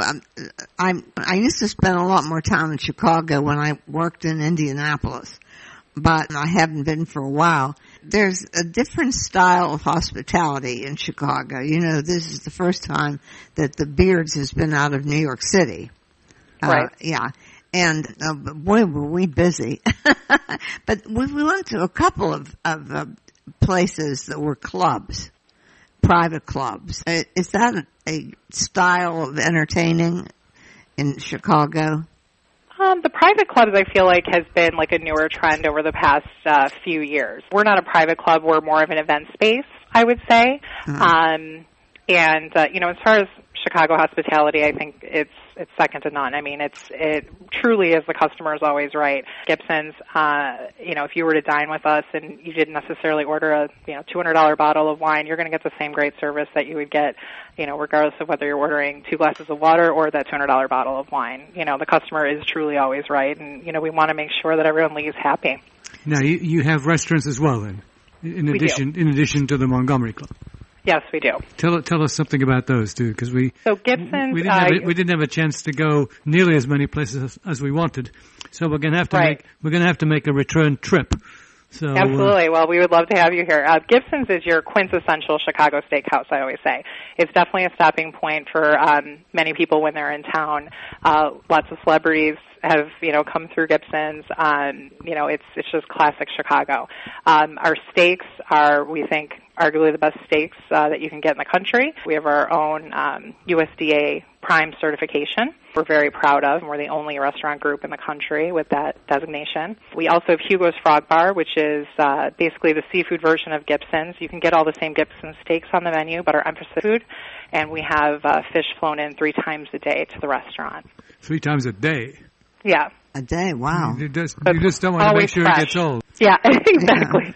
I used to spend a lot more time in Chicago when I worked in Indianapolis, but I haven't been for a while. There's a different style of hospitality in Chicago. This is the first time that the Beards has been out of New York City. Right. Yeah. And boy, were we busy. But we went to a couple of places that were clubs, private clubs. Is that a style of entertaining in Chicago? The private clubs, I feel like, has been like a newer trend over the past few years. We're not a private club. We're more of an event space, I would say. As far as Chicago hospitality, I think it's second to none. I mean, it truly is, the customer is always right. Gibson's, if you were to dine with us and you didn't necessarily order a $200 bottle of wine, you're going to get the same great service that you would get, regardless of whether you're ordering 2 glasses of water or that $200 bottle of wine. The customer is truly always right, and we want to make sure that everyone leaves happy. Now, you have restaurants as well, then, in addition to the Montgomery Club. Yes, we do. Tell us something about those too, because Gibson's, we didn't have a chance to go nearly as many places as we wanted, so we're going to have to make a return trip. So absolutely. Well, we would love to have you here. Gibson's is your quintessential Chicago steakhouse, I always say. It's definitely a stopping point for many people when they're in town. Lots of celebrities have, come through Gibson's. It's just classic Chicago. Our steaks are, we think, arguably the best steaks that you can get in the country. We have our own USDA Prime certification. We're very proud of, and we're the only restaurant group in the country with that designation. We also have Hugo's Frog Bar, which is basically the seafood version of Gibson's. You can get all the same Gibson steaks on the menu, but our emphasis is food, and we have fish flown in 3 times a day to the restaurant. 3 times a day? Yeah. A day, wow. You just don't want to make sure fresh. It gets old. Yeah, exactly.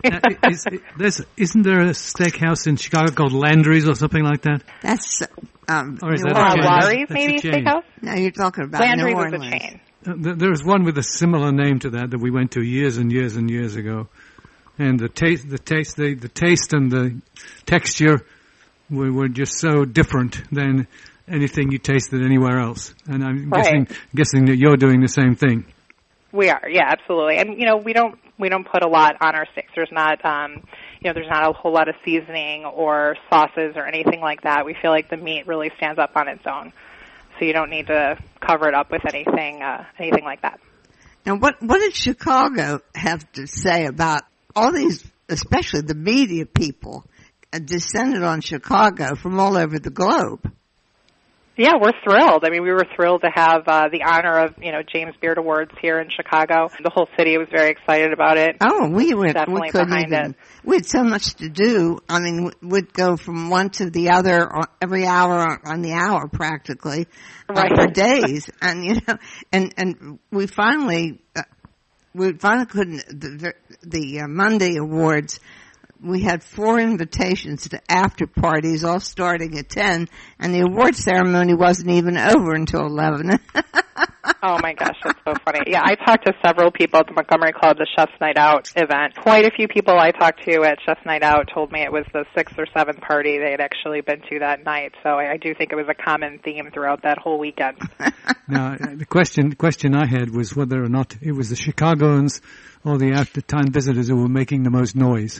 Isn't there a steakhouse in Chicago called Landry's or something like that? That's or is that Lawry's, maybe, steakhouse? No, you're talking about Landry's New Orleans. is a chain. There was one with a similar name to that we went to years and years and years ago, and the taste and the texture were just so different than anything you tasted anywhere else. And I'm guessing that you're doing the same thing. We are, yeah, absolutely. And we don't put a lot on our steaks. There's not there's not a whole lot of seasoning or sauces or anything like that. We feel like the meat really stands up on its own. So you don't need to cover it up with anything like that. Now, what did Chicago have to say about all these, especially the media people, descended on Chicago from all over the globe? Yeah, we're thrilled. I mean, we were thrilled to have the honor of, James Beard Awards here in Chicago. The whole city was very excited about it. Oh, we definitely behind it. We had so much to do. I mean, we'd go from one to the other every hour on the hour practically for days. And, and we finally couldn't, the Monday Awards, we had 4 invitations to after parties, all starting at 10, and the award ceremony wasn't even over until 11. Oh my gosh, that's so funny. Yeah, I talked to several people at the Montgomery Club, the Chef's Night Out event. Quite a few people I talked to at Chef's Night Out told me it was the 6th or 7th party they had actually been to that night. So I do think it was a common theme throughout that whole weekend. Now, the question I had was whether or not it was the Chicagoans or the out-of-town visitors who were making the most noise.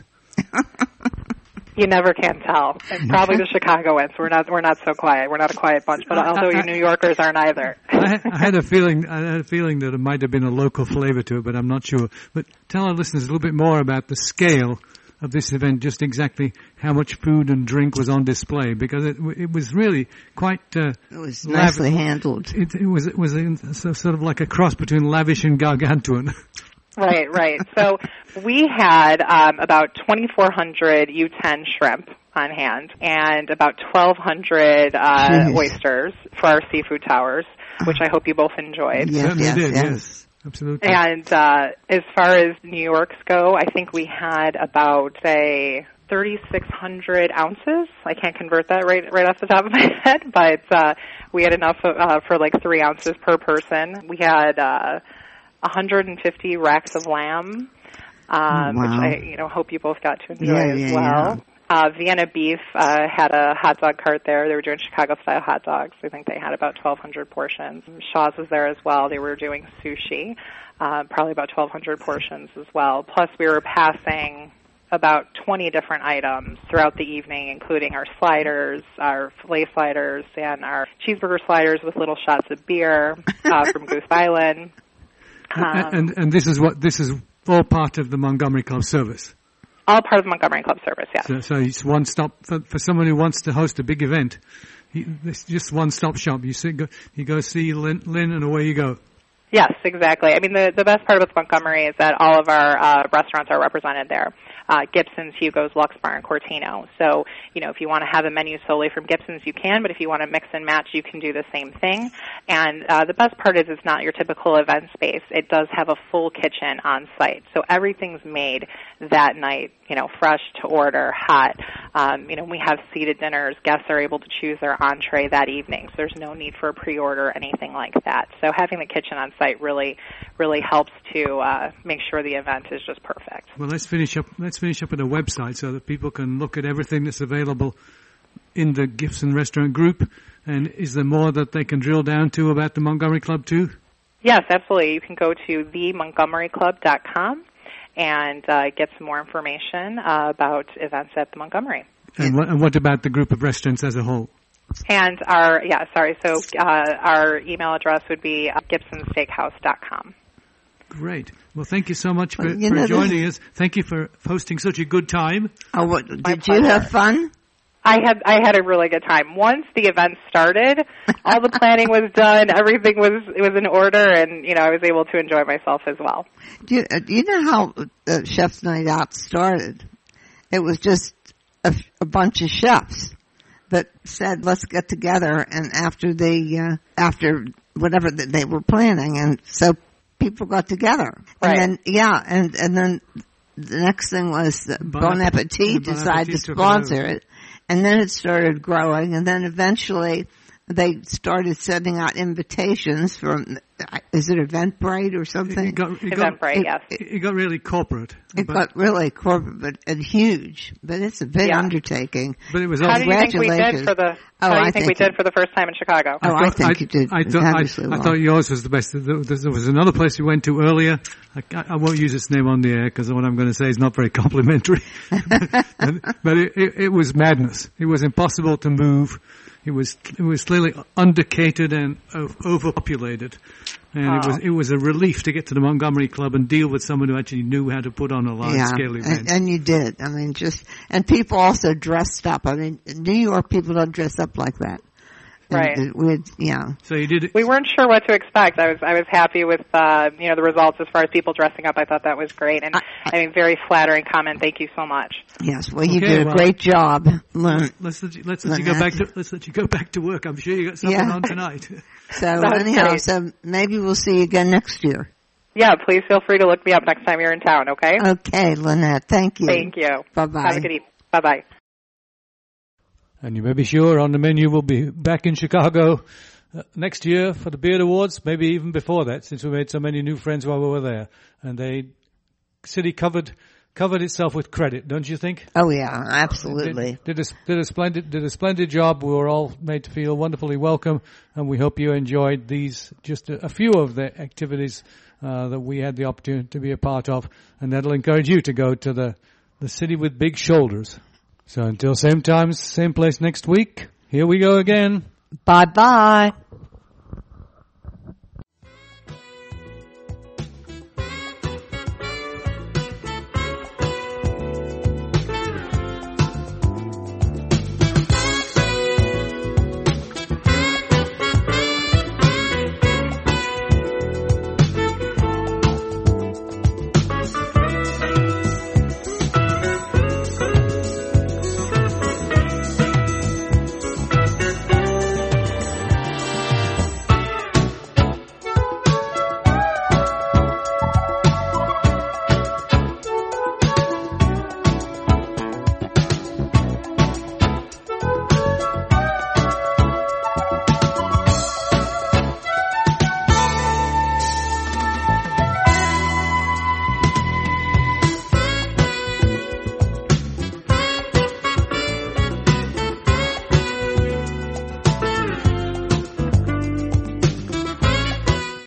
You never can tell. It's probably the Chicagoans. We're not so quiet. We're not a quiet bunch, but although you New Yorkers aren't either. I had a feeling that it might have been a local flavor to it, but I'm not sure. But tell our listeners a little bit more about the scale of this event, just exactly how much food and drink was on display, because it was really quite it was nicely handled. It was sort of like a cross between lavish and gargantuan. Right. So we had about 2,400 U10 shrimp on hand and about 1,200 oysters for our seafood towers, which I hope you both enjoyed. Yes. Absolutely. And as far as New York's go, I think we had about, say, 3,600 ounces. I can't convert that right off the top of my head, but we had enough for like 3 ounces per person. We had 150 racks of lamb, which I hope you both got to enjoy as well. Yeah. Vienna Beef had a hot dog cart there. They were doing Chicago-style hot dogs. I think they had about 1,200 portions. Shaw's was there as well. They were doing sushi, probably about 1,200 portions as well. Plus, we were passing about 20 different items throughout the evening, including our sliders, our filet sliders, and our cheeseburger sliders with little shots of beer from Goose Island. And this is all part of the Montgomery Club service. All part of the Montgomery Club service, yes. So it's one stop for someone who wants to host a big event. It's just one stop shop. You go see Lynn, and away you go. Yes, exactly. I mean, the best part about Montgomery is that all of our restaurants are represented there. Gibson's, Hugo's, Lux Bar, and Cortino. So, if you want to have a menu solely from Gibson's, you can, but if you want to mix and match, you can do the same thing. And the best part is it's not your typical event space. It does have a full kitchen on site. So everything's made that night, fresh to order, hot. We have seated dinners. Guests are able to choose their entree that evening. So there's no need for a pre-order or anything like that. So having the kitchen on site really helps to make sure the event is just perfect. Well, let's finish up at a website so that people can look at everything that's available in the Gibson Restaurant Group. And is there more that they can drill down to about the Montgomery Club too? Yes, absolutely. You can go to themontgomeryclub.com and get some more information about events at the Montgomery. And what about the group of restaurants as a whole? And our email address would be gibsonsteakhouse.com. Great. Well, thank you so much for joining us. Thank you for hosting such a good time. Oh, did you have fun? I had a really good time. Once the event started, all the planning was done, everything was in order, and I was able to enjoy myself as well. Do you know how Chef's Night Out started? It was just a bunch of chefs that said, "Let's get together," and after whatever they were planning, and so people got together, right. And then and then the next thing was Bon Appetit decided to sponsor it. And then it started growing, and then eventually they started sending out invitations from, is it Eventbrite or something? Eventbrite, yes. It got really corporate. It got really corporate and huge, but it's a big undertaking. But it was How do you think we did for the? How do you think we did for the first time in Chicago? I think you did. I thought yours was the best. There was another place we went to earlier. I won't use its name on the air because what I'm going to say is not very complimentary. but it was madness. It was impossible to move. It was clearly undercatered and overpopulated, and it was a relief to get to the Montgomery Club and deal with someone who actually knew how to put on a large scale event. And you did. I mean, and people also dressed up. I mean, New York people don't dress up like that. Right. So you did it. We weren't sure what to expect. I was happy with the results as far as people dressing up. I thought that was great, and very flattering comment. Thank you so much. Yes, well, you did a great job. Let's let you go back to work. I'm sure you got something on tonight. So anyhow, so maybe we'll see you again next year. Yeah, please feel free to look me up next time you're in town. Okay. Okay, Lynette. Thank you. Thank you. Bye-bye. Have a good evening. Bye-bye. And you may be sure On the Menu will be back in Chicago next year for the Beard Awards, maybe even before that, since we made so many new friends while we were there. And the city covered itself with credit, don't you think? Oh yeah, absolutely. Did a splendid job. We were all made to feel wonderfully welcome, and we hope you enjoyed these, just a few of the activities that we had the opportunity to be a part of, and that'll encourage you to go to the city with big shoulders. So until same time, same place next week, here we go again. Bye-bye.